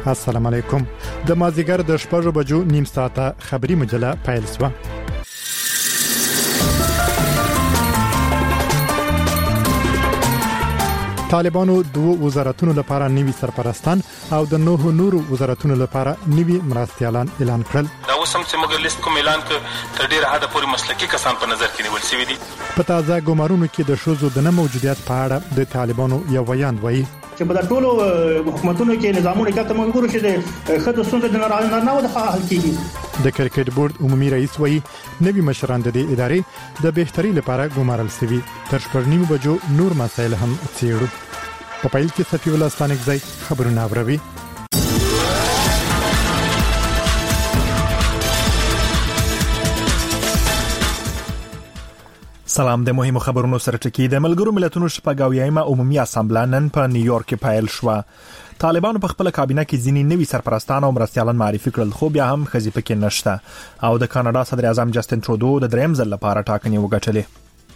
السلام علیکم. د مازیګر د 6 بجو نیم ساعته خبری مجله پیل شوه. طالبانو دوه وزارتونو لپاره نوي سرپرستان او د نورو وزارتونو لپاره نوي مرستيالان اعلان کړل. دا اوسم چې موږ لیست کوم اعلان ک تر ډیره حد پورې مسلکي کسان په نظر کې نیول شوی دي. په تازه ګمارونو کې د شوزو د نه موجودیت په اړه د طالبانو یو بیان وایي چې په ټولو حکومتونو کې نظامونه کې تمام ګورو چې د خدای ستونزې د نارینه د حل کیږي. د کرکټ بورډ عمومي رئیس وایي نوي مشران د ادارې د بهتري لپاره ګمارل شوي. تر 9 بجو نور مسایل هم څیړو. په پیل کې صفی الله ستانکزی خبرونه اوري. سلام. د مهمو خبرونو سره ټکی د ملګرو ملتونو شپږاویایمه عمومي اسامبله نن په نیویارک کې پیل شوه. طالبانو په خپل کابینه کې ځینې نوي سرپرستان او مرستيالان معرفي کړل، خو بیا هم خزي پکې نشته. او د کاناډا صدر اعظم جسټین ټرودو د دریم ځل لپاره ټاکنې وګټلې.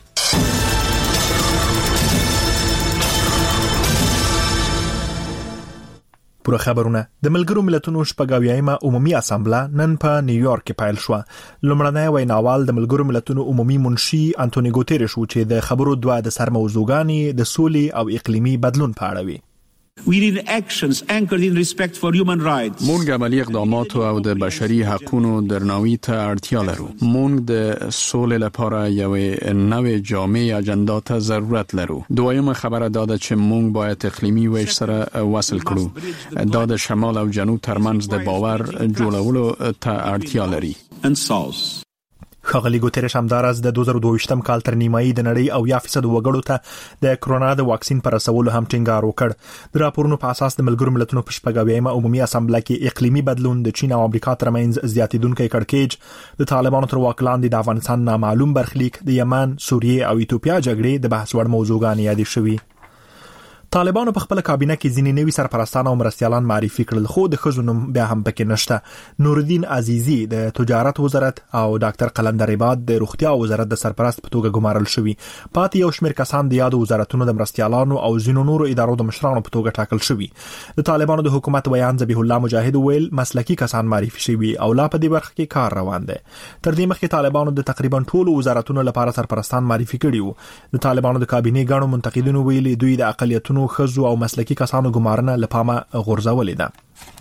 پوره خبرونه. د ملګرو ملتونو شپږاویایمه عمومي اسامبله نن په نیویارک کې پیل شوه. لومړنی ویناوال د ملګرو ملتونو عمومي منشي انټونی ګوتيريش و چې د خبرو دوه د سرموضوعګانې د سولې او اقلیمي بدلون په اړه وی. We need actions anchored in respect for human rights. مونږ عملی اقدامات او د بشري حقوقو درناوي ته اړتیا لرو. مونږ د سولې لپاره یو نوې جامع اجنډا ته ضرورت لرو. دویمه خبره دا ده چې مونږ باید اقلیمي ویش سره وصل کړو. دا د شمال او جنوب ترمنځ د باور جوړولو ته اړتیا لري. ښاغلي ګوتيريش همدارس د 2022م کال تر نیمایي د نړۍ او 1% وګړو ته د کرونا د واکسین پر رسولو هم ټینګار وکړ. د راپورونو په اساس د ملګرو ملتونو په شپږاویایمه عمومي اسامبله کې اقلیمي بدلون، د چین او امریکا ترمنځ زیاتیدونکي کړکېچ، د طالبانو تر واک لاندې د افغانستان نامعلوم برخلیک، د یمن، سوریه او ایتوپیا جګړې د بحث وړ موضوعګان یادې شوي. طالبانو په خپل کابینه کې ځینې نوي سرپرستان او مرستيالان معرفي کړل، خو د خزو نوم بیا هم پکې نشته. نورالدین عزیزی د تجارت وزارت او ډاکټر قلندر عباد د روغتیا وزارت د سرپرست په توګه ګمارل شوي. پاتې یو شمېر کسان د یادو وزارتونو د مرستيالانو او ځینو نورو ادارو د مشرانو په توګه ټاکل شوي. د طالبانو د حکومت ویان ذبیح الله مجاهد ویل مسلکي کسان معرفي شوي او لا په دې برخه کې کار روان دی. تر دې مخکې طالبانو د تقریبا ټولو وزارتونو لپاره سرپرستان معرفي کړي وو. د طالبانو د کابینې غړو منتقدینو ویلي دوی د اقلیتونو خزو او مسلکي کسانو ګمارنه لپاره غورځولې ده.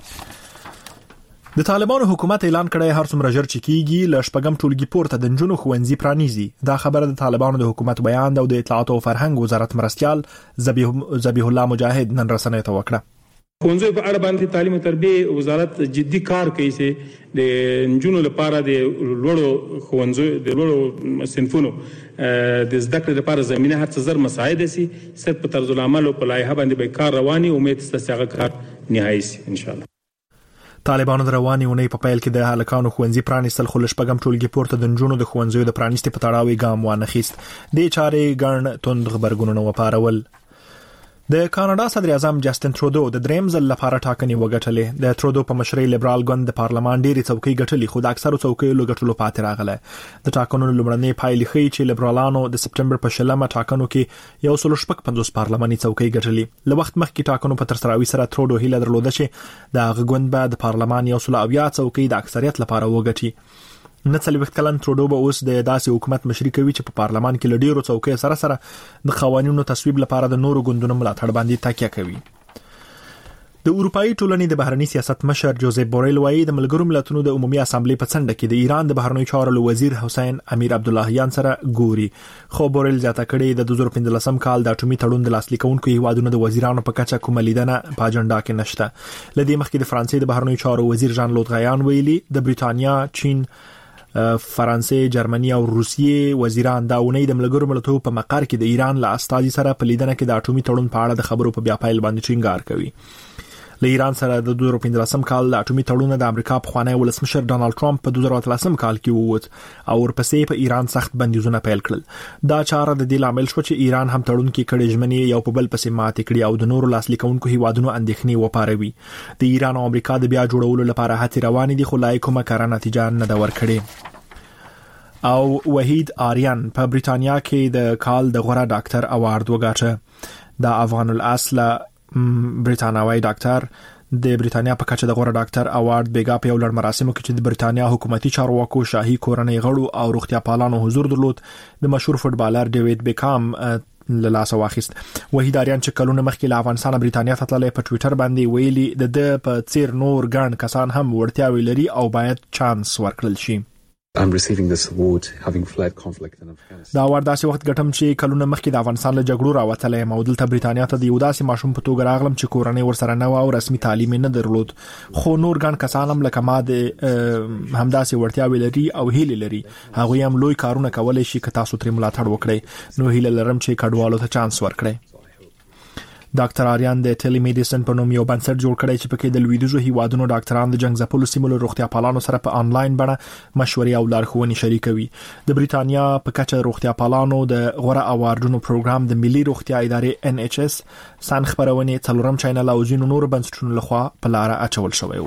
د طالبانو حکومت اعلان کړی هر څومره ژر چې کیږي ل شپږم ټولګي پورته د نجونو ښوونځي پرانیزي. دا خبره د طالبانو د حکومت بیان او د اطلاعات او فرهنګ وزارت مرستيال ذبیح الله مجاهد نن رسنۍ ته وکړه. ښوونځي په اړه باندې تعلیم او تربیه وزارت جدي کار کوي چې د نجونو لپاره د لوړو ښوونځي د لوړو صنفونو د زده کړې لپاره زمينه هر څه زر مساعده سي. صرف په طرز العمل او په لایحه باندې به کار رواني امید ست هغه کار نهایي سي ان شاء الله. طالبانو د رواني ونې په پیل کې د هلکانو ښوونځي پرانیستل، خو لشپږم ټولګي پورته د نجونو د ښوونځیو د پرانیستې په تړاو ګام وانخیست. د چارې ګڼ توند خبرګونونه وپارول. د کاناډا صدر اعظم جسټین ټرودو د دریم ځل لپاره ټاکنې وګټلې. د ټرودو په مشرۍ لیبرال ګوند د پارلمان ډېری څوکۍ ګټلې، خو د اکثرو څوکیو له ګټلو پاتې راغله. د ټاکنو لومړنۍ پایلې ښیي چې لیبرالانو د سپټمبر په 20 ټاکنو کې 150 پارلماني څوکۍ ګټلې. له وخت مخکې ټاکنو په ترسراوي سره ټرودو هیله درلوده چې د هغه ګوند به د پارلمان 170 څوکۍ د اکثریت لپاره وګټي. 39 کلن ټرودو به اوس د داسې حکومت مشري کوي چې په پارلمان کې له ډیرو څوکۍ سره د قوانینو تصویب لپاره د نورو ګوندونو ملاتړ باندې تکیه کوي. د اروپאי ټولنې د بهرنی سیاست مشر جوزيف بوريل وايي د ملګرو ملتونو د عمومي اسامبلې په څنډه کې د ایران د بهرنی چارو وزیر حسین امیر عبداللهیان سره ګوري. خو بوريل زیاته کړي د 2015 کال د اټومي تړون د لاسلیکونکو هیوادونو د وزیرانو په کچه کومه لیدنه په اجنډا کې نشته. لدې مخکې د فرانسې د بهرنی چارو وزیر ژان لود غیان ویلي د بریتانیا، چین، فرانسې، جرمني او روسیې وزیران دا ونې د ملګرو ملتونو په مقر کې د ایران له استازي سره په لیدنه کې د اټومي تړون په اړه د خبرو په بیا پایل باندې ټینګار کوي. له ایران سره د 2015 کال د اټومي تړون د امریکا په خوانی ولسمشر ډانلډ ټرمپ په 2013 کال کې ووت او ورپسې په ایران سخت بندیزونه پیل کړل. دا چاره د دې لامل شو چې ایران هم تړون کې کړي ژمنې یو په بل پسې ماتې کړي او د نورو لاسلیکونکو هیوادونو اندېښنې وپاروي. د ایران او امریکا د بیا جوړولو لپاره هڅې روانې دي، خو لا کومه کاره نتیجه نه ده ورکړې. او وحید آریان په بریتانیا کې د کال د غوره ډاکټر اوارد وګاټه. د افغان الاصل بریتانوي ډاکټر د بریټانیا په کچه د غوره ډاکټر اوارد بیګا په یو لړ مراسمو کې چې د بریټانیا حکومتي چارواکو شاهي کورنۍ غړو او روغتیا پالانو حضور درلود د مشهور فوټبالر ډیوډ بیکام له لاس واخیست. وحیداریان چې کلونه مخکې له افغانستان برېټانیا ته تللی په ټوئیټر باندې ویلي د په څیر نور ګڼ کسان هم وړتیاوې لري او باید چانس ورکړل شي. I'm receiving this award having fled conflict in Afghanistan. دا award داسې وخت ګټم چې کلونه مخکې د افغانستان له جګړو راوتلی یم او دلته برېټانیا ته د یو داسې ماشوم په توګه راغلم چې کورنۍ ورسره نه وه او رسمي تعلیم نه درلود، خو نور ګڼ کسان هم لکه ما د همداسې وړتیاوې لري او هیلې لري، هغوی هم لوی کارونه کولی شي که تاسو ترې ملاتړ وکړئ. نو هیله لرم چې کډوالو ته چانس ورکړئ. ډاکټر آریان د ټیلی میډیسن په نوم یو بنسټ جوړ کړی چې پکې د لویدیځو هیوادونو ډاکټران د جنگ ځپلو سیمو له روغتیا پالانو سره په آنلاین بڼه مشورې او لارښوونې شریکوي. د بریټانیا په کچه روغتیا پالانو د غوره اواردونو پروګرام د ملي روغتیا ادارې NHS سان خبرونه څلورم چینل او ځینو نور بنسټونو لخوا په لار اچول شوی وو.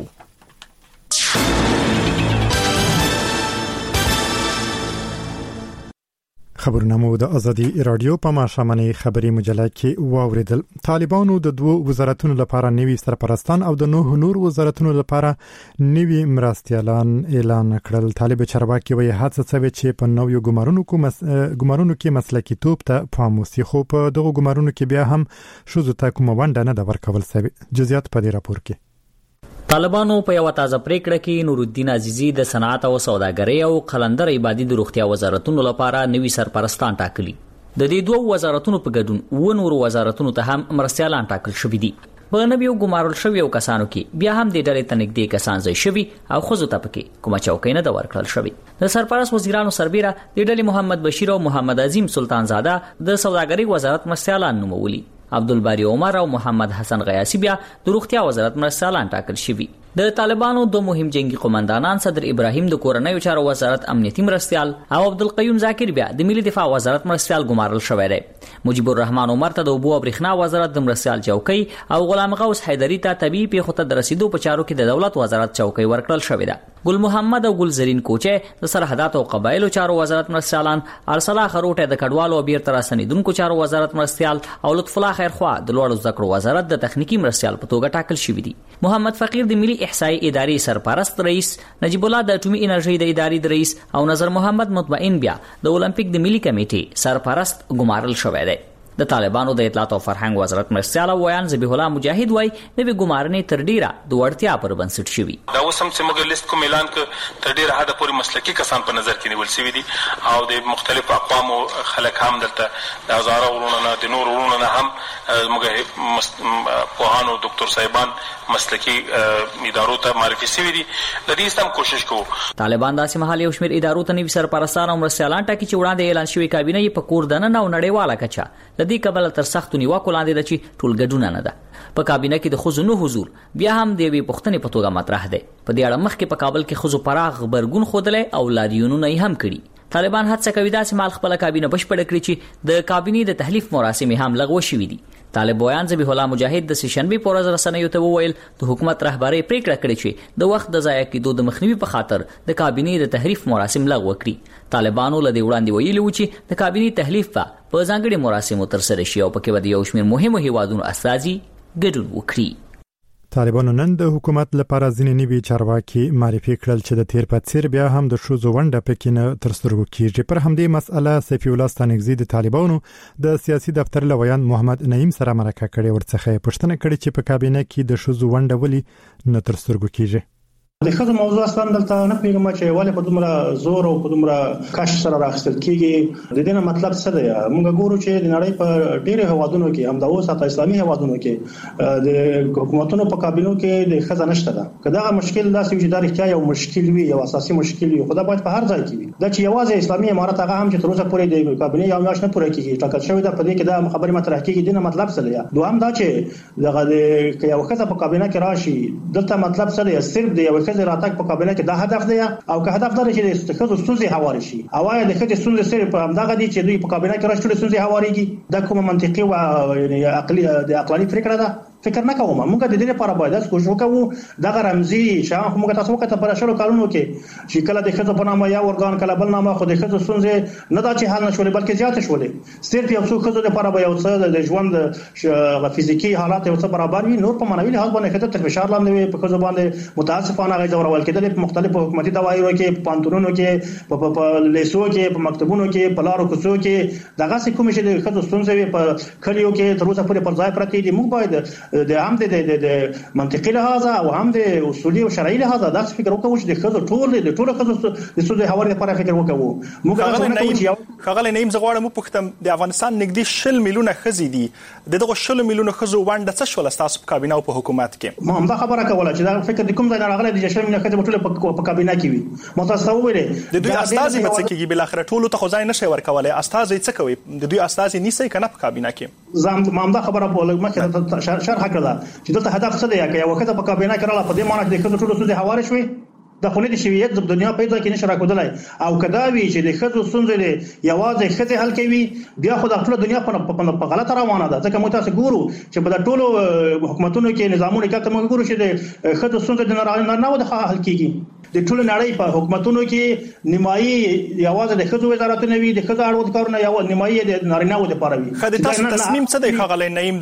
خبرونه مو د ازادي رادیو په ماشامني خبري مجله کې واوریدل. طالبانو د 2 وزارتونو لپاره نوي سرپرستان او د 9 نور وزارتونو لپاره نوي مرستيالان اعلان کړل. طالب چارواکي وایي هڅه کوي چې په نویو ګمارونو کې مسلکي توپ ته پام وشي، خو په دغه ګمارونو کې بیا هم شوزو ته کومه ونډه نه د ورکول شوی. جزئیات په دې راپور کې. طالبانو په یو تازه پریکړه کې نورالدین عزیزی د صنعت او سوداګرۍ او قلندر عبادي د روغتیا وزارتونو لپاره نوي سرپرستان ټاکلي. د دې 2 وزارتونو په ګډون و نور وزارتونو ته هم مرستيالان ټاکل شوي دي. په نویو ګمارل شویو کسانو کې بیا هم د ډلې ته نږدې کسان ځای شوي او خزو ته پکې کومه چوکۍ نه د ورکړل شوی. د سرپرست وزیرانو سربیره د ډلې محمد بشیر او محمد عظیم سلطان زاده د سوداګرۍ وزارت مرستيالان نومولي. عبدالباری عمر او محمد حسن غیاسی بیا د روغتیا وزارت مرستيالان ټاکل شوي. د طالبانو 2 مهم جنگي قومندانان صدر ابراهیم د کورنیو چارو وزارت امنیتي مرستيال او عبدالقیوم ذاکر بیا د ملي دفاع وزارت مرستيال ګمارل شوی دی. مجيب الرحمن عمر ته د اوبو او برېښنا وزارت د مرستيال چوکۍ او غلام غوث حیدری ته طبيعي پیښو ته د رسیدو په چارو کې د دولت وزارت چوکۍ ورکړل شوې ده. ګل محمد او ګلزرین کوچه د سرحدات او قبایلو چارو وزارت مرستيالان، ارسلا خروټه د کډوالو او بیرته راستنیدونکو چارو وزارت مرستيال او لطف الله خیرخوا د لوړو زده کړو وزارت د تخنیکی مرستيال په توګه ټاکل شوی دي. محمد فقیر د ملي احصایي ادارې سرپرست رئیس، نجیب الله د اټومي انرژي د ادارې د رئیس او نظر محمد مطمئن بیا د اولمپیک د ملي کمیټې سرپرست ګمارل شوی دی. د طالبانو د اطلاعات او فرهنګ وزارت مرستيال ویان ذبیح الله مجاهد وای نوې ګمارنې تر ډیره د وړتیا پر بنسټ شوی. دا وسم چې موږ لیست کوم اعلان ک تر ډیره حد پورې مسلکي کسان په نظر کې نیول شوی دي او د مختلفو اقوامو خلک هم دلته د هزاره ورونو نه د نور ورونو نه هم موږ پوهانو ډاکټر صاحبان مسلکي ادارو ته معرفي شوی دي. د دې هم کوشش کوو. طالبان داسې مهال یو شمېر ادارو ته نوي سرپرستان او مرستيالان ټاکي چې وړاندې اعلان شوی کابینه یې په کور دننه او نړیواله کچه دې کبل تر سختو نیوکو لاندې د چې ټول ګډونه نه ده. په کابینه کې د خزونو حضور بیا هم د وی پښتنې په توګه مطرح ده. په دې اړه مخکې په کابل کې خزو پراغ خبرګون خودلې او لاریونونه هم کړي. طالبان هڅه کوي داسې مال خپل کابینه بشپړ کړي چې د کابینې د تحلیف مراسم هم لغوه شوي دي. طالب ویان ذبیح الله مجاهد د سشنبه په ورځ رسنیو ته وویل د حکومت رهبری پریکړه کړې چې د وخت د ضایع کېدو د مخنیوي په خاطر د کابینې د تحریف مراسم لغوه کړي. طالبانو له دې وړاندې ویلي و چې د کابینې تحلیف په ځانګړي مراسمو تر سره شي او پکې به یو شمېر مهمو هیوادونو استازي ګډون وکړي. طالبانو نن د حکومت لپاره ځینې نوي چارواکي معرفي کړل چې د تیر په څیر بیا هم د شوزو ونډه پکې نه تر سترګو کیږي. پر همدې مسأله سیفی الله ستانکزی د طالبانو د سیاسي دفتر لویان محمد نعیم سره مرکه کړې ورڅخه پښتنه کړې چې په کابینه کې د شوزو ونډه ولې نه تر سترګو کیږي. د خزو موضوع اصلا دلته نه پیغام چې والي په دومره زور او په دومره کاش سره راخستل کیږي. د دې مطلب څه دی؟ موږ ګورو چې د نړۍ په ډېر هوادونو کې هم د اوس حتی اسلامي هوادونو کې د حکومتونو په کابینو کې د خزه نشته ده. کله مشکل داسې چې د اړتیا یو مشکل وي، یو اساسي مشکل وي، خدای باید په هر ځای کې وي. دا چې یوازې اسلامي امارات هغه هم چې تر اوسه پورې د کابینې یو ناش نه پوره کیږي ټاکل شوی ده. په دې کې دا خبرې مطرح کیږي. د مطلب څه دی؟ دوهم دا چې دغه یو خزه په کابینه کې راشي دلته مطلب څه دی؟ صرف د یو خزه راتګ په کې دا هدف دی او که هدف دا چې د خزو ستونزې هواري شي او یا د خزو ستونزې سره په همدغه دي چې دوی په کابینه کې راشي ستونزې هواريږي. دا کومه منطقي او یعنی عقلاني فکر ده. فکر نه کوم. موږ د دې لپاره باید کوشش وکړو دغه رمزي شان موږ تاسو وکړه په شلو کالونو کې چې کله د خزو په نامه یا ورګان کله بل نامه خو د خزو ستونزې نه دا چې حل نشولې بلکې زیات شولې. صرف یو څو خزو لپاره به یو څه د ژوند فزیکی حالات یو څه برابر وي، نور په معنوي لحاظ باندې خزو تر فشار لاندې په خزو باندې متاسفانه غي ځورول کېدل په مختلفو حکومتي دوايرو کې، په پانتونونو کې، په لیسو کې، په مکتبونو کې، په لارو کوڅو کې دغه څه کوم چې د خزو ستونزې په کلیو کې تر اوسه پورې پر ځای پرته دي. موږ باید د هم د منطقي لحاظ او هم د اصولي او شرعي لحاظ دا فکر وکړو چې د خزو ټول خزو د سود حواله لپاره فکر وکړو. موږ خغل نیم زغواړم مو پختم د افغانستان نږدې 10 میلیونه خزي دي. دغه 10 میلیونه خزو وانډه څه شول تاسو په کابینه او په حکومت کې؟ ما هم دا خبره کوله چې دا فکر د کوم ځای راغلی د 10 میلیونه خزي ټول په کابینه کې وي. متاسفه ویلې د دوی استازي مڅ کېږي بل اخر ټول ته ځای نشي ورکولای. استازي څه کوي؟ د دوی استازي نیسي کنه په کابینه کې؟ زم ما هم دا خبره په لږ شرح کړه چې دلته هدف څه دی یا وخت په کابینه کې رااله په دې معنی چې د ټول سود حواله شوي د خونې د شویت د دنیا په ځای کې نشه راکودلای او کدا وی چې د خزو ستونزې یوازې خزه حل کوي بیا خو د ټول دنیا په غلطه روانه ده. ځکه موږ تاسو ګورو چې په ټولو حکومتونو کې نظامونو کې موږ ګورو چې د خزو ستونزې د نه د حل کیږي. د ټول نړۍ په حکومتونو کې نیمایي یوازې د خزو وزارتونه وي، د خزو اړوند کارونه یو نیمایي د نارینه‌و لپاره وي. خدای تاسو تصمیم څه دی خغلی نعیم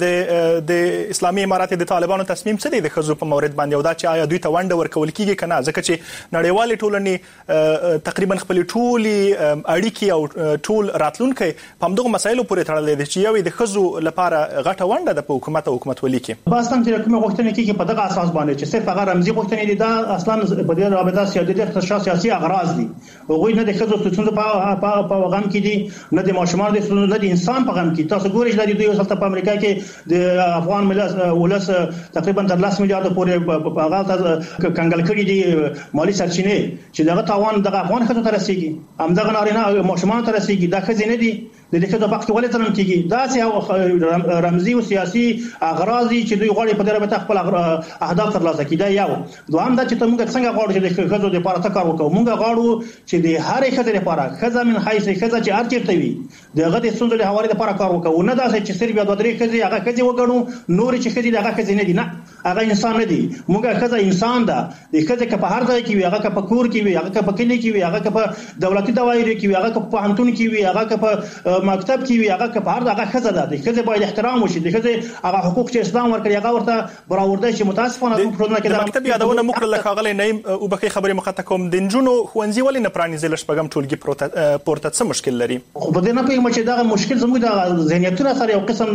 د اسلامي امارات د طالبانو تصمیم څه دی د خزو په مورد باندې او دا چې آیا دوی ته ونډه ورکول کیږي کنه؟ ځکه چې نړیوالې ټولنې تقریبا خپل ټولي اړیکې او ټول راتلونکي په همدغه مسایلو پورې تړلې دي چې یوې د خزو لپاره غټه ونډه د حکومت او حکومت ولي کې باستان چې کومه غوښتنه کوي په دغه اساس باندې چې صرف هغه رمزي غوښتنې دي دا اصلا په دې رابطه سیاسي سیاسي اغراض دي. هغوی نه د خزو ستونزې په غم کې دي، نه د ماشومان د ستونزې، نه د انسان په غم کې. تاسو ګورئ چې د دوی وسلته په امریکا کې د افغان ملت ولس تقریبا 10 میلیارډ پورې په هغه کنګل کړي دي مالی سرچینې چې دغه تاوان دغه افغان خزو ته رسیږي، همدغه نارینه ماشومان ته رسیږي. دا خزینه دي د دې خزو وخت ولې ترم کیږي دا سه رمزي او سیاسي اغراض چې دوی غواړي په دې رابطه خپل اهداف ترلاسه کړي. دا یو دوام دا چې موږ څنګه غواړو چې د خزو لپاره کار وکړو. موږ غواړو چې د هر خزې لپاره خزه من حیث خزه چې ارچته وي دغه د ستونزې له حواله لپاره کار وکړو. نه دا چې صرف یو درې خزې هغه خزې وګڼو نور چې خزې دغه خزې نه دي، نه هغه انسان نه دي. موږ خزه انسان ده، د خزې که په هر ځای کې وي، هغه په کور کې وي، هغه په کلی کې وي، هغه په دولتي دوايرو کې وي، هغه په پوهنتون کې وي، هغه په مکتب کې وي، هغه په هر هغه خزه ده. د خزې باید احترام وشي، د خزې هغه حقوق چې اسلام ورکړي هغه ورته برابر دي. چې متاسفانه په ټولنه کې د مکتب یادونه مخ له خغلی نعیم او بخي خبرې مخاطب کوم د نجونو خوندزي ولې نه پرانیزل شپږم ټولګي پورته څه مشکل لري؟ خو په دې نه پیغام چې دا مشکل زموږ د ذهنیتونو سره یو قسم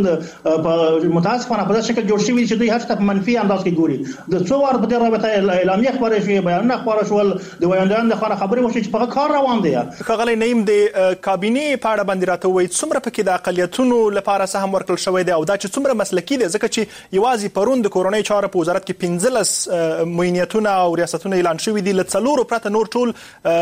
متاسفانه په داسې شکل جوړ شوی چې دوی هر څه په منفي انداز کې ګوري. د څو وار په دې رابطه اعلامیه خبرې شوې، بیانونه خبره شول، د ویاندان د خبرې وشي چې په کار روان دي. خغلی نعیم د کابینې په اړه باندې راته وایي څومره پکې د اقلیتونو لپاره سهم ورکړل شوی دی او دا چې څومره مسلکي دی؟ ځکه چې یوازې پرون د کورونی چارو په وزارت کې 15 معینیتونه او ریاستونه اعلان شوي دي، له څلورو پرته نور ټول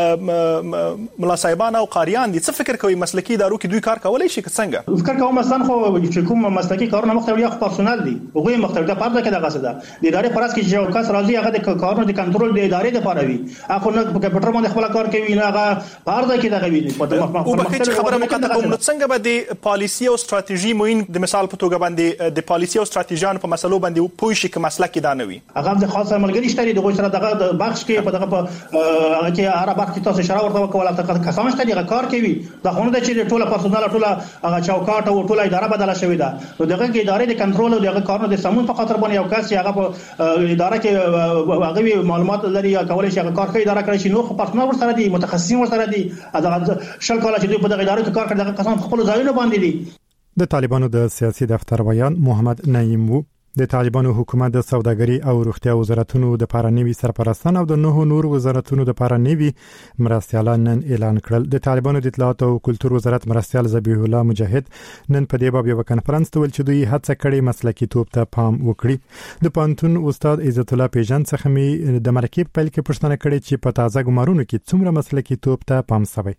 ملا صاحبان او قاریان دي. څه فکر کوي مسلکي ادارو کې دوی کار کولای شي که څنګه؟ فکر کوم مثلا خو چې کوم مسلکي کارونه مختلف یا پرسونل دي هغوی مختلف د پاره کې دغه څه ده. د ادارې پرس کې چې کس راځي هغه د کارونو د کنټرول د ادارې لپاره وي، هغه نه په کمپیوټر باندې خپل کار کوي، نه هغه پاره کې دغه وي. او په هیڅ خبره مخاطب کوم نو څنګه به د پالیسي او ستراتیژي موین د مثال په توګه باندې د پالیسي او ستراتیژیان په مسلو باندې پوه شي که مسلک دا نه وي؟ هغه د خاصه ملګری شته د غوښتنه دغه بخش کې په دغه هغه کې هر بخش کې تاسو اشاره ورته وکوله ته کسان شته دغه کار کوي. دا خو نه ده چې ټوله پرسونل ټوله هغه چوکاټ او ټوله اداره بدله شوې ده. نو دغه کې ادارې د کنټرول او دغه کارونه د سمون په خاطر باندې یو کس هغه په اداره کې هغه معلومات لري یا کولای شي هغه کار کوي اداره کوي. نو خو پرسونل ورسره دي، متخصصین ورسره دي. هغه شل کاله چې دوی په دغه اداره کې کار کوي دغه کسان خپل ځایونه باندې دي. د طالبانو د سیاسي دفتر بیان محمد نعیم وو. د طالبانو حکومت د سوداګري او روغتیا وزارتونو د لپاره نوي سرپرستان او د نور وزارتونو د لپاره نوي مرستيالان نن اعلان کړل. د طالبانو د اطلاعات او کلتور وزارت مرستيال ذبیح الله مجاهد نن په دې باب یو کانفرنس ته ویل چې دوی هڅه کړې مسلکي توپ ته پام وکړي. د پانتون استاد عزت الله پیجان څخه می د مرکب په لکه پښتنه کړي چې په تازه ګمارونو کې څومره مسلکي توپ ته پام سوی.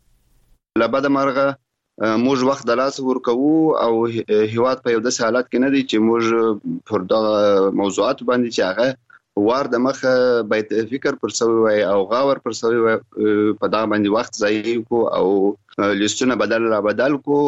لبد مرغه موږ وخت د لاس ورکوو او هیواد په یو داسې حالت کې نه دی چې موږ پر دغه موضوعات باندې چې هغه وار د مخه باید فکر پر سوی وای او غاور پر سوی وای په دغه باندې وخت ضایع کو او لیستونه بدل کو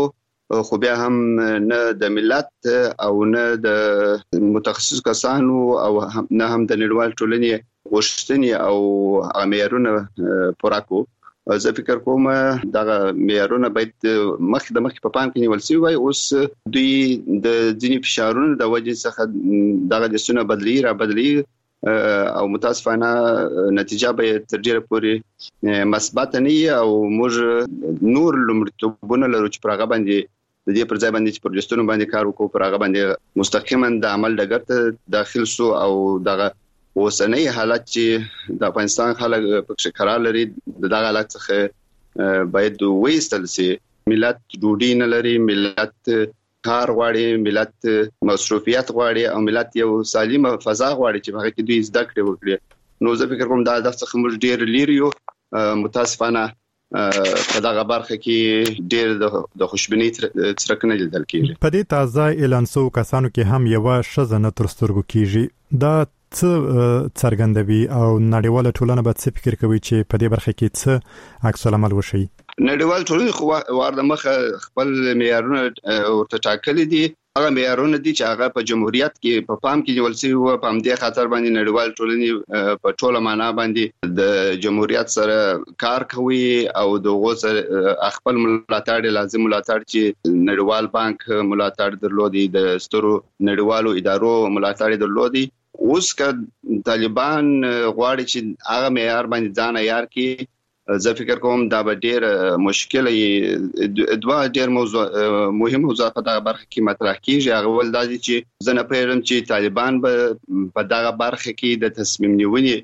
خو بیا هم نه د ملت او نه د متخصص کسانو او نه هم د نړیوال ټولنې غوښتنې او معیارونه پوره کو. زه فکر کوم دا معیارونه باید مخکې په پام کې نیول شي وای. اوس دوی د ځینې فشارونو د وجې څخه دغه جسونه بدلی او متاسفانه نتیجه به تر ډیره پورې مثبت نه وي او موږ نور لومړیتوبونه لرو چې پر هغه باندې د دې پر ځای باندې چې پروجستونو باندې کار وکړو پر هغه باندې مستقیما د عمل ډګر ته داخل سو او دغه اوسنۍ حالت چې د افغانستان خلک پکې قرار لري دغه حالت څخه باید وایستل شي. ملت ډوډۍ نه لري، ملت کار غواړي، ملت مصروفیت غواړي او ملت یو سالمه فضا غواړي چې هغه کې دوی زده کړې وکړي. نو زه فکر کوم دا د څخه موږ ډیر لري یو. متاسفانه په دغه برخه کې ډیر د خوشبینۍ څرک نه لیدل کیږي. په دې تازه اعلان شو کسانو کې هم یو شزنه تر سترګو کیږي. دا څه څرګندوي او نړیواله ټولنه به څه فکر کوي چې په دې برخه کې څه عکس العمل وشي؟ نړیوال ټولنه خو ورته مخه خپل معیارونه ورته ټاکلي دي. هغه معیارونه دي چې هغه په جمهوریت کې په پام کې نیول شوی او په همدې خاطر باندې نړیوال ټولنه په ټوله معنا باندې د جمهوریت سره کار کوي او دغه سره خپل ملاتړ لازم ملاتړ چې نړیوال بانک ملاتړ درلودي، د سترو نړیوالو ادارو ملاتړ درلودي. اوس که طالبان غواړي چې هغه معیار باندې ځان عیار کړي، زه فکر کوم دا به ډیر مشکل وي. دوه ډیر مهم موضوعات په دغه برخه کې مطرح کیږي. هغه ول دا دي چې زه نه پېژنم چې طالبان به په دغه برخه کې د تصمیم نیونې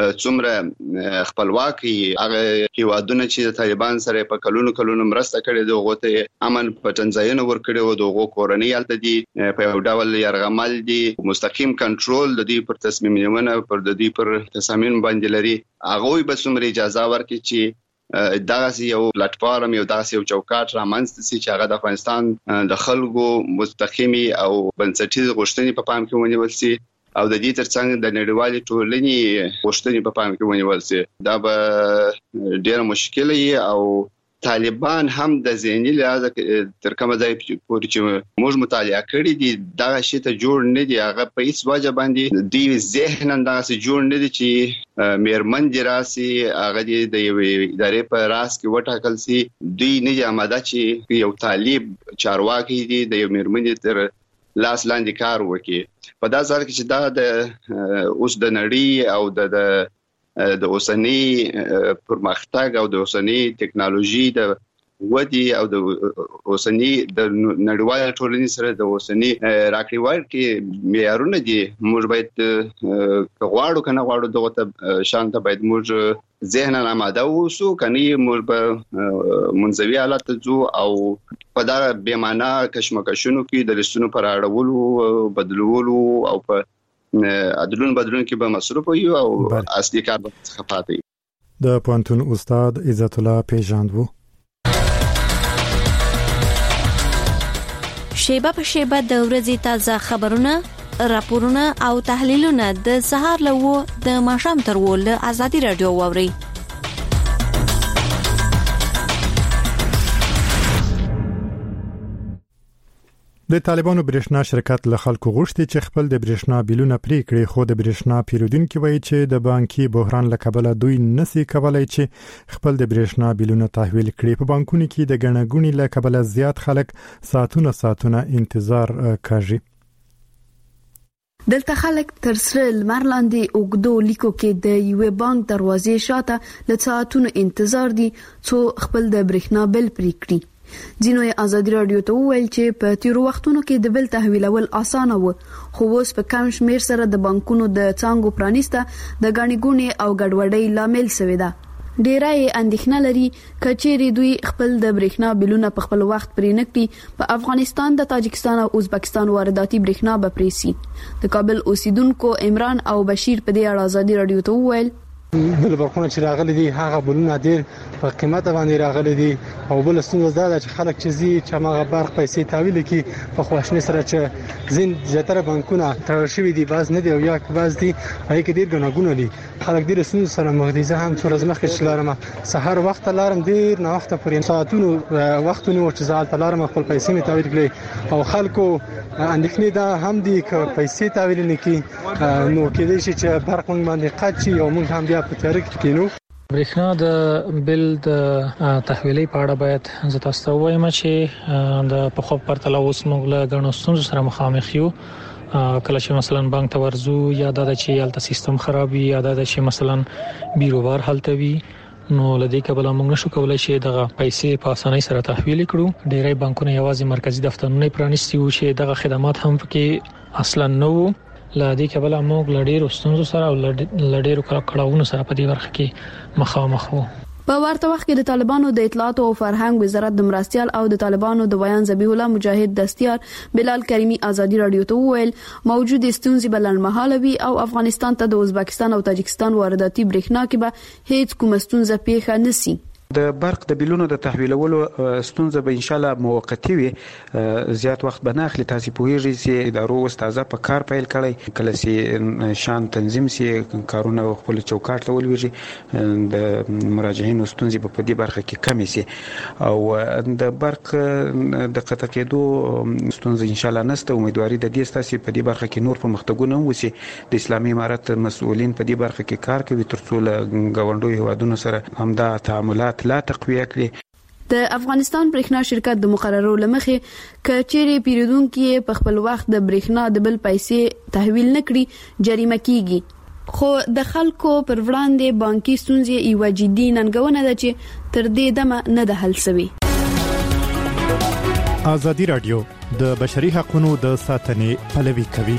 څومره خپلواکي هغه هیوادونه چې د طالبان سره په کلونو مرسته کړې دغه ته امن پټنځایونه ورکړي او دغه کورنۍ الته دي په یو ډول يرغمل دي مستقیم کنټرول د دې پر تصمیم نیونه پر د دې پر تصامین باندې لري. هغه به څومره اجازه ورکړي چې دغه یو پلیټفارم یو داسې یو چوکاټ رامنځته شي چې هغه د افغانستان د خلکو مستقیمي او بنسټیز غوښتنې په پام کې ونیول شي او د دې ترڅنګ د نړیوالې ټولنې غوښتنې په پام کې ونیول شي. دا به ډېر مشکل وي او طالبان هم د ذهني لحاظ تر کومه ځای پورې چې موږ مطالعه کړی دي دغه شی ته جوړ نه دي. هغه په هیڅ وجه باندې دی ذهناً دغه جوړ نه دي چې میرمن دي راسي هغه د یو ادارې په راس کې وټاکل شي. دوی نه آماده چې یو طالب چارواکي دي د یو میرمن تر لاس لاندې کار وکړي. په دا ځل کې چې دا د اوس د نړۍ او د اوسنۍ پرمختګ او د اوسنۍ ټکنالوژي د ودی او د اوسنۍ د نړیوال ټولنې سره د اوسنۍ راکړې ورکړې معیارونه دي. موږ باید غواړو کنه غواړو دغه شانته باید موږ ذهن آماده اوسو کني موږ به منځوي حالت ته ځو او په دا بې معنا کشمکشونو کې د لستونو پر اړولو بدلولو او په بدلون کې به مصروف یو او اصلي کار به څه پاتې. د پوهنتون استاد عزت الله پیژاندو. شیبه په شیبه د ورځې تازه خبرونه، راپورونه او تحلیلونه د سهار له د ماښام تر ول ازادي رادیو ووري. د طالبانو برېښنا شرکت له خلکو غوښتي چې خپل د برېښنا بیلونه پرې کړي، خو د برېښنا پیرودونکو وایي چې د بانکي بحران له کبله دوی نسي کولای چې خپل د برېښنا بیلونه تحویل کړي. په بانکونو کې د ګڼګونی له کبله زیات خلک ساعتونه انتظار کوي. دلته خلک تر سره لمر لاندې اوګدو لیکو کې د یو بانک دروازې شاته له ساعتونو انتظار دي څو خپل د برېښنا بیل پرې کړي. ځینو ازادي رادیو ته وویل چې په تیرو وختونو کې د بیل تحویلول اسانه و، خو اوس په کم شمیر سره د بانکونو د څنګهو پرانیسته د غاڼګونې او ګډوډۍ لامل شوی دی. ډیرای اندېښنه لري کچېری دوی خپل د برېښنا بیلونه په خپل وخت پرې نکړي په افغانستان د تاجکستان او ازبکستان وارداتي برېښنا به پرې سي. د کابل اوسیدونکو عمران او بشیر په دې اړه ازادي رادیو ته وویل بل برخونه چې راغلي دي هغه بلونه ډیر په قیمت باندې راغلي دي او بل ستونزه دا چې خلک چې زی چې هغه برق پیسې تحویل کی په خواشنی سره چې زین زیاتره بانکونه تړل شوی دي باز نه دی او یا باز دي هغه کې ډیر ګناګونه دي خلک ډیر ستونزه سره مخ دي. زه هم څو ورځې مخکې چې لارم سحر وخت لارم ډیر نه وخت پورې ساعتونو وختونو چې زال لارم خپل پیسې می تحویل کړې او خلکو اندېښنې دا هم دي چې پیسې تحویل نه کی نو کېدای شي چې برق مونږ باندې قات شي او مونږ هم بیا په تیار کې کینو. برېښنا د بل د تحویلي په اړه باید زه تاسو ته وایم چې د په خو پرتله اوس موږ له غنو ستونزو سره مخامخ یو. کله چې مثلا بانک ته ورزو یا د چې سیستم خراب یا د چې مثلا بیروبار حالت وي نو لدې کبل موږ نشو کولای شي دغه پیسې په اسانۍ سره تحویل کړو. ډېری بانکونه یوازې مرکزی دفترونه پرانیستي وو چې دغه خدمات هم پکې اصلا نه وو. لدې کبل موږ لډېرو ستونزو سره او لډېرو کړهونو سره په دې برخه کې مخامخ وو. په ورته وخت کې د طالبانو د اطلاعات او فرهنګ وزارت د مرستيال او د طالبانو د بیان ذبیح الله مجاهد دستیار بلال کریمی ازادي رادیو ته وویل موجود ستونزې بلنمحاله وي او افغانستان ته د ازبکستان او تاجکستان وارداتي برېښنا کې به هیڅ کوم ستونزه پیښه نشي. د برق د بیلونو د تحویلولو ستونزه به ان شاء الله موقتی وي. زیات وخت به نه اخلي. تاسو پوهیږئ چې ادارو استاده په کار پیل کړي کله چې شان تنظیم سي کارونه خپل چوکاټ ته ولويږي د مراجعینو ستونزې په دې برخه کې کمی سي او د برق د قطع کېدو ستونزه ان شاء الله نشته. امیدواري د دې ستاسو په دې برخه کې نور پرمختګونه وشي. د اسلامي امارت مسؤلین په دې برخه کې کار کوي ترڅو له غونډو هیوادونو سره همدا تعاملات لا تقویه کړي. د افغانستان برېښنا شرکت د مقررو لمخې کچېری پیریدونکو په خپل وخت د برېښنا د بل پیسې تحویل نکړي جریمه کیږي. خو د خلکو پر وړاندې بانکي ستونزې یو جدي ننګونه ده چې تر دې دمه نه ده حل شوی. ازادي رادیو د بشري حقوقو د ساتنې پلوي کوي.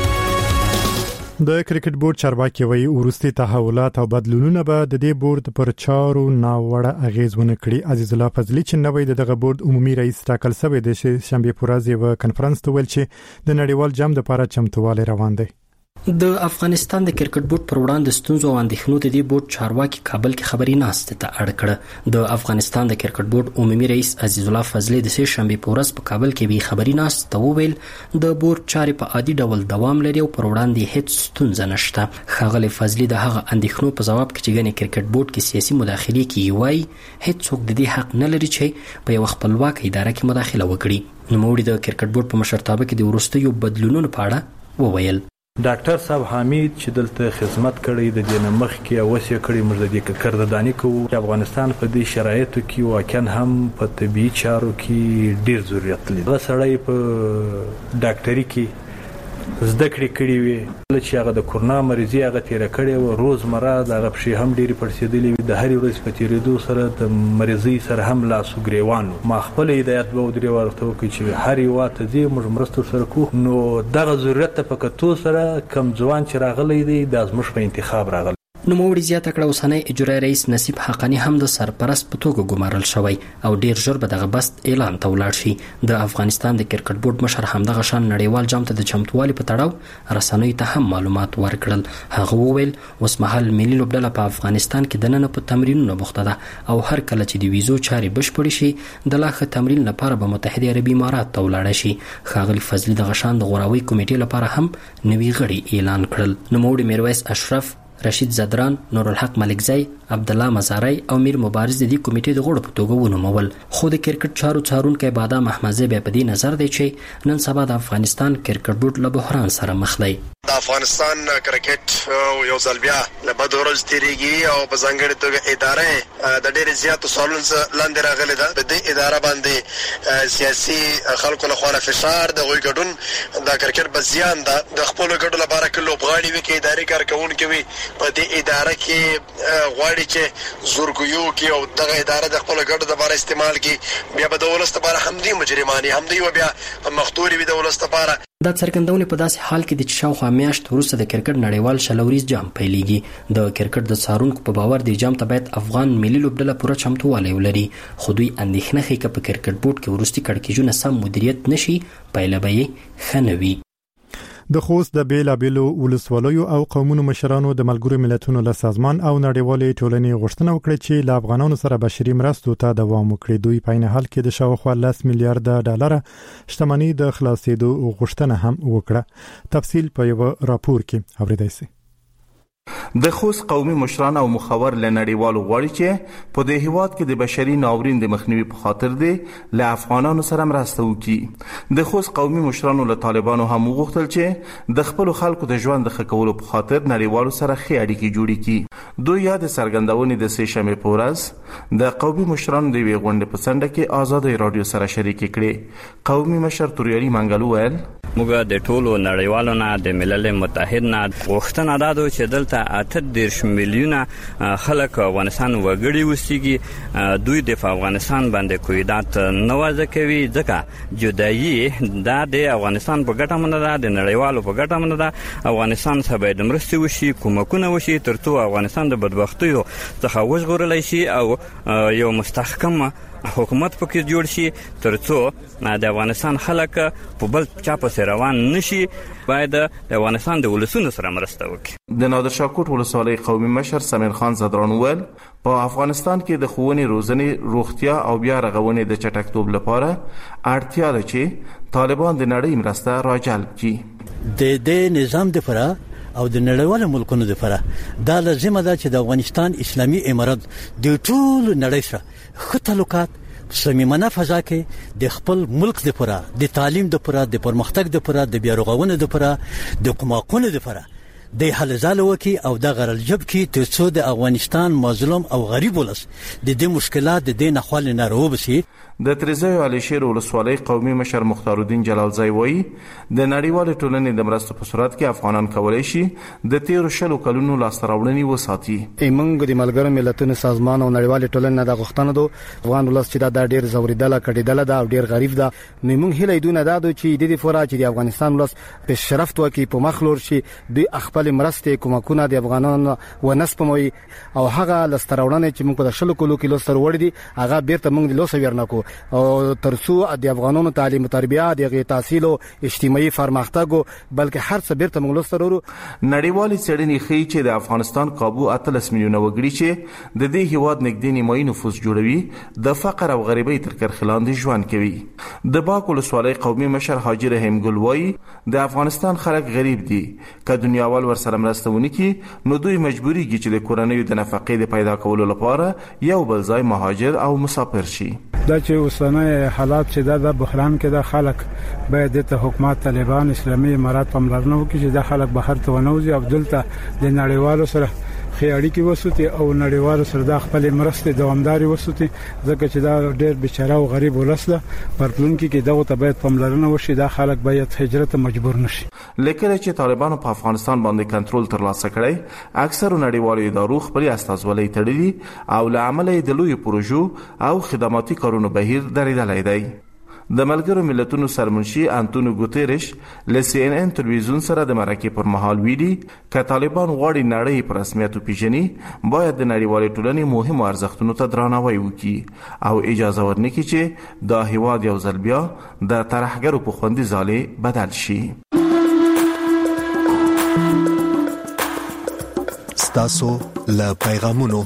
د کرکټ بورډ چارواکي وایي ورستي تحولات او بدلونونه به د دې بورډ پر چارو ناوړه اغیز ونه کړي. عزیز الله فضلی چې نوې دغه بورډ عمومي رئیس ټاکل شوی دی چې شنبه په ورځ یو کانفرنس ته ویل چې د نړیوال جام لپاره چمتووالی روان دی. د افغانستان د کرکټ بورډ پر وړاندې ستونزو او اندېښنو د دې بورډ چارواکي کابل کې خبري ناشته ته اړ کړ. د افغانستان د کرکټ بورډ عمومي رئیس عزیز الله فضلی د سه شنبه په ورځ په کابل کې به خبري ناشته وویل د بورډ چارې په عادي ډول دوام لري او پر وړاندې هیڅ ستونزه نشته. خغلی فضلی د هغه اندېښنو په جواب کې چې ګنې کرکټ بورډ کې سیاسي مداخله کوي وایي هیڅ څوک د دې حق نه لري چې په یو خپلواک اداره کې مداخله وکړي. نو موږ د کرکټ بورډ په مشرتابه کې د ورستیو بدلونونو په اړه وویل. ډاکټر صاحب حمید چې دلته خدمت کړی د دې نمخ کې اوسې کړی مرده دې کردداني کوو چې افغانستان په دې شرایطو کې واقعا هم په طبي چارو کې ډیر ضرورت لري. دا سړی په ډاکټري کې زده کړې وي چې هغه د کورونا مریضي هغه تیر کړي او روزمره دغه پښې هم ډېری پړسېدلې وي. د هر ورځ په تیرېدو سره د مریضي سره هم لاسو ګریوانو ما خپل هدایت به درې ورته وکړي چې هر یو ته دې موږ مرسته سره کوو. نو دغه ضرورت په کتو سره کم ځوان چې راغلی دی د ازموش په انتخاب راغلی. نو موږ زیاته کړه اوسنۍ اجرایی رئیس نصیب حقانی هم د سرپرست په توګه ګمارل شوی او ډیر ژر به دغه بست اعلان ته ولاړ شي. د افغانستان د کرکټ بورډ مشر همدغه شان نړیوال جام ته د چمتووالي په تړاو رسنیو ته هم معلومات ورکړل. هغه وویل اوس مهال ملي لوبډله په افغانستان کې د نن په تمرینونو بوخته ده او هر کله چې د ویزو چارې بشپړې شي د لاخه تمرین لپاره به متحده عربي امارات ته ولاړ شي. خاغلی فضلی دغه شان د غوراوي کمیټې لپاره هم نوي غړي اعلان کړل. نو موږ میرویس اشرف، رشید زدران، نور الحق ملکزی، عبد الله مزاری او میر مبارز د دې کمیټې د غړو په توګه ونومول. خو د کرکټ چارو څارونکي بادام احمدزی به په دې نظر دی چې نن سبا د افغانستان کرکټ بورډ له بحران سره مخ دی. د افغانستان کرکټ یو ځل بیا له بد ورځ تیریږي او په ځانګړي توګه اداره د ډېر زیاتو سوالونو لاندې راغلي ده. په دې اداره باندې سیاسي خلکو له خوا فشار د غوي ګډون د کرکټ بزیان ده. د خپل ګډو لپاره کې لوبغاړي وي کې اداري کارکونکي وي په دې اداره کې غواړي چې زورګیو کې او دغه اداره د خپل ګډو لپاره استعمال کې بیا به د ولست لپاره همدي مجرمانه همدي و بیا مختوري وي د ولست لپاره. دا څرګندونه په داسې حال کې د شاوخوا میاشت وروسته د کرکټ نړیوال شلوریز جام پیلېږي. د کرکټ د څارونکو په باور د جام ته باید افغان ملي لوبډله پوره چمتووالی ولري. خو دوی اندېښنه ښيي چې په کرکټ بورډ کې وروستي کړکېچونه سم مدیریت نشي پایله به یې ښه نه وي. د خوست د بیلابیلو ولسوالیو او قومونو مشرانو د ملګرو ملتونو له سازمان او نړیوالې ټولنې غوښتنه وکړه چې له افغانانو سره بشري مرستو ته دوام وکړي. دوی په عین حال کې د شاوخوا 10 میلیارډ ډالر شتمنۍ د خلاصېدو غوښتنه هم وکړه. تفصیل په یو راپور کې اوریدای شئ. د خوست قومي مشران او مخور له نړیوالو غواړي چې په دې هیواد کې د بشري ناورین د مخنیوي په خاطر دی له افغانانو سره مرسته وکړي. د خوست قومي مشرانو له طالبانو هم وغوښتل چې د خپل خلکو د ژوند د ښه کولو په خاطر نړیوالو سره ښې اړیکې جوړې کړي. دوی یا د څرګندونې د سه شنبې په ورځ د قومي مشرانو د یوې غونډې په څنډه کې آزادۍ رادیو سره شریک کړي. قومي مشر توریالي منګلو ویل موږ د ټولو نړیوالو نه د ملل متحد نه غوښتنه ده چې دلته 38 میلیونه خلک افغانستان وګړي وسیږي. دوی د افغانستان باندې کویدات نوازه کوي ځکه جدایي دا د افغانستان په ګټه نه ده، د نړیوالو په ګټه نه ده. افغانستان ته باید مرستې وشي، کومکونه وشي ترڅو افغانستان د بدبختیو څخه وژغورل شي او یو مستحکم حکومت پکې جوړ شي ترڅو د افغانستان خلک په بل چا پسې روان نشي. باید د افغانستان د ولسونو سره مرسته وکړي. د نادر شاه کوټ ولسوالۍ قومي مشر سمیر خان زدران ویل په افغانستان کې د ښوونې، روزنې، روغتیا او بیا رغونې د چټکتوب لپاره اړتیا ده چې طالبان د نړۍ مرسته راجلب کړي. د نظام لپاره او د نړیوالو ملکونو لپاره دا لازمه ده چې د افغانستان اسلامي امارت د ټول نړۍ سره ښه تعلقات صمیمانه فضا کې د خپل ملک لپاره، د تعلیم لپاره، د پرمختګ لپاره، د بیا رغونې لپاره، د کومکونو لپاره د حل زاله وکي او د غرلجب کې ترڅو د افغانستان مظلوم او غریب ولس د دې مشکلات د دې نخوال نه راوبسي. د تریزای علي شیر ولسوالۍ قومي مشر مختار الدین جلالزی وایي د نړیوال ټولنې د مرستو په صورت کې افغانان کولای شي د 13 کلونو لاسته راوړنې وساتي. موږ د ملګرو ملتونو سازمان او نړیوال ټولنې د غوښتنه دو افغان ولس چې دا ډیر زوریدله کډیدله دا ډیر غریب ده. نو موږ هیله دونه دا چې د دې فورا چې د افغانستان ولس په شرفت وکي په مخلور شي د خپل مرستې کومکونه د افغانانو ونسپموي او هغه لاسته راوړنې چې موږ په 10 کلو کې لاسته وړي دي هغه بیرته موږ د لوسه ورنکو او ترڅو د افغانانو تعلیم او تربیه د تحصیل او اجتماعي پرمختګ بلکې هر څه بیرته موږ لاسته ورو. نړیوال څېړنې ښیي چې د افغانستان قابو 13 میلیونه وګړي چې د دې هیواد نږدې نیمایي نفوس جوړوي د فقر او غریبۍ تر کرښې لاندې ژوند کوي. د باک ولسوالۍ قومي مشر حاجی رحیم ګل وایي د افغانستان خلک غریب دي، که دنیاوال ورسره مرسته ونکړي نو دوی مجبوریږي چې د کورنیو د نفقې د پیدا کولو لپاره یو بل ځای مهاجر او مسافر شي. دا چې اوسنۍ حالات چې د بحران کې د خلک باید د حکومت طالبان اسلامي امارات پاملرنه وکړي چې د خلک بهر ته ونوځي او دلته د نړیوالو سره خې اړیکې وسوتي او نړیوالو سره د خپل مرستې دوامداري وسوتي ځکه چې دا ډېر بیچاره او غریب ولس ده. پرپلونکي کې دغه ته باید پاملرنه وشي، دا خلک باید هجرت مجبور نشي. لیکن چې طالبانو په افغانستان باندې کنټرول ترلاسه کړی اکثر نړیوالو ادارو خپل استازولۍ تړلي او له امله د لوی پروژو او خدماتي کارونو بهیر درېدلی دی. د ملګرو ملتونو سرمنشي انټونیو ګوتریش له CNN تلویزیون سره د مرکې پر مهال ویلي چې طالبان غواړي نړۍ په رسمیت وپیژني باید د نړیوالې ټولنې مهمو ارزښتونو ته درناوی وکړي او اجازه ورنکړي چې دا هیواد یو ځل بیا د ترهګرو په خوندي ځالې بدل شي. ستاسو له پیغامونو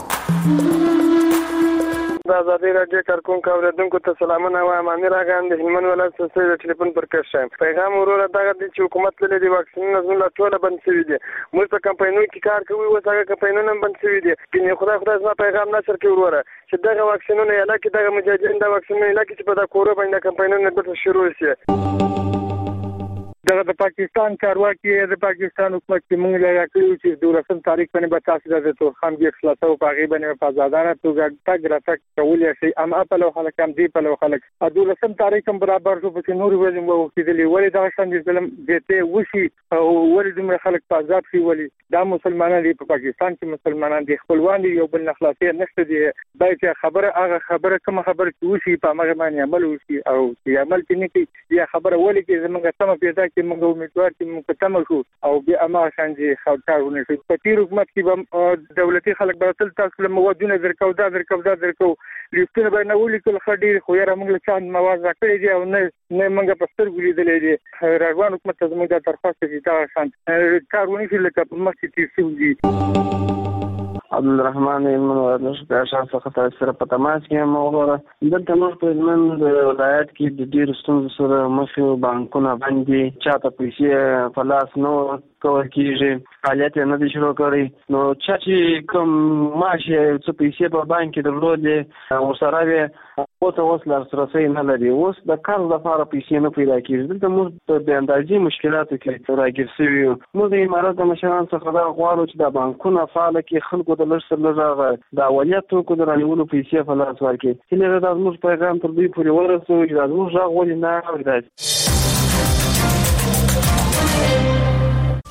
د ازادي راډیو کارکونکو اوریدونکو ته سلامونه وایم. امیر اغا د هلمند ولایت څخه د ټلیفون پر کښ شم. پیغام وروره دغه د حکومت له دې واکسینونو زموږ ټول بند شوی دي. موږ په کمپاینونو کې کار کوو او هغه کمپاینونه بند شوی دي. کله خدای زما پیغام نشر کوي وروره چې دغه واکسینونه علاقه دغه مجاهدین د واکسینونو علاقه چې په دا کورو باندې کمپاینونه به شروع شي. دغه د پاکستان چارواکي د پاکستان حکومت کې موږ لا کړو چې 12 تاریخ باندې به تاسو د تور خان کې خلاصو په غیبه باندې په آزادانه توګه تګ راتګ کولای شي. اما په لو خلک هم دی په لو خلک 12 تاریخ هم برابر شو په نور ویل مو کېدلی ولې دا څنګه ظلم دته وشي او ولې دومره خلک په آزاد شي ولې دا مسلمانان دی په پاکستان کې مسلمانان دي خپلوان دي یو بل نخلاصي نشته دي باید خبره هغه خبره کوم خبره چې وشي په هغه باندې عمل وشي او چې عمل کې نه کوي یا خبره ولې کې زمونږ سم پیدا کې موږ امیدوار چې موږ تم شو او بیا ما څنګه خاطرونه شي په تیر حکومت کې به دولتي خلک به تل تاسو له موادونه درکو لیستونه به نه ولیکل خډیر خو یې موږ له چاند مواد راکړي دي او نه موږ په سترګو لیدلې دي راغوان حکومت ته موږ د درخواست دي دا شان کارونه چې لکه په مخ کې تیر دي. عبدالرحمن المنور شاه څخه سره په تماس کې موږ دلته موږ په من ولایت کې د ډیر ستونزو سره مخ یو بانکونه باندې چاته پیسې فلاس نو کول کیږي فعالیت نه دي شروع کړی نو چې کوم ماشه څه پیسې په بانک کې درلودې او سره او ته وسلر سره نه لري اوس د کار لپاره پیسې نه پیدا کیږي دلته موږ په اندازې مشکلاتو کې راګیر شوی موږ د امارات د مشرانو څخه دا غواړو چې د بانکونو فعال کې خلکو د لږ سره د اولیاتو کو درنیولو پیسې فلاس ورکړي چې دا موږ پیغام تر دوی پورې ورسوي دا موږ غوړي نه اوري.